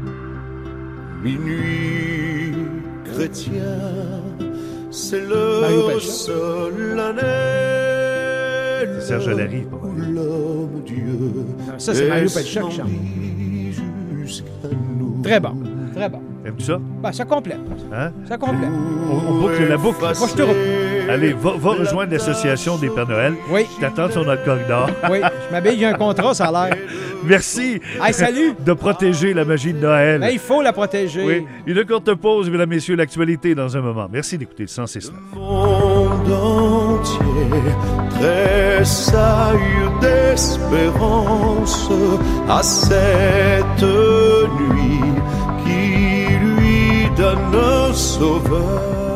[SPEAKER 10] Minuit chrétien, c'est
[SPEAKER 2] Mario
[SPEAKER 10] le
[SPEAKER 2] Pelchat.
[SPEAKER 10] solennel.
[SPEAKER 1] C'est Serge Larry, pas
[SPEAKER 10] où
[SPEAKER 1] Mario.
[SPEAKER 10] l'homme Dieu.
[SPEAKER 2] Ça, c'est Mario Pelchat qui chante.
[SPEAKER 10] descendit jusqu'à nous.
[SPEAKER 2] Très bon. Très bon.
[SPEAKER 1] Aimes-tu ça?
[SPEAKER 2] Ben, ça complète.
[SPEAKER 1] Hein?
[SPEAKER 2] Ça complète.
[SPEAKER 1] On boucle la boucle.
[SPEAKER 2] Moi, je te re-
[SPEAKER 1] Allez, va rejoindre l'association des Pères Noël.
[SPEAKER 2] Oui,
[SPEAKER 1] T'attends sur notre corridor.
[SPEAKER 2] oui. Je m'habille, j'ai un contrat, ça a l'air.
[SPEAKER 1] Merci
[SPEAKER 2] Hey, salut!
[SPEAKER 1] de protéger la magie de Noël.
[SPEAKER 2] Ben, il faut la protéger.
[SPEAKER 1] Oui, une courte pause, mesdames, messieurs, l'actualité dans un moment. Merci d'écouter le 106.9.
[SPEAKER 10] Le monde entier tressaille d'espérance à cette nuit qui lui donne un sauveur.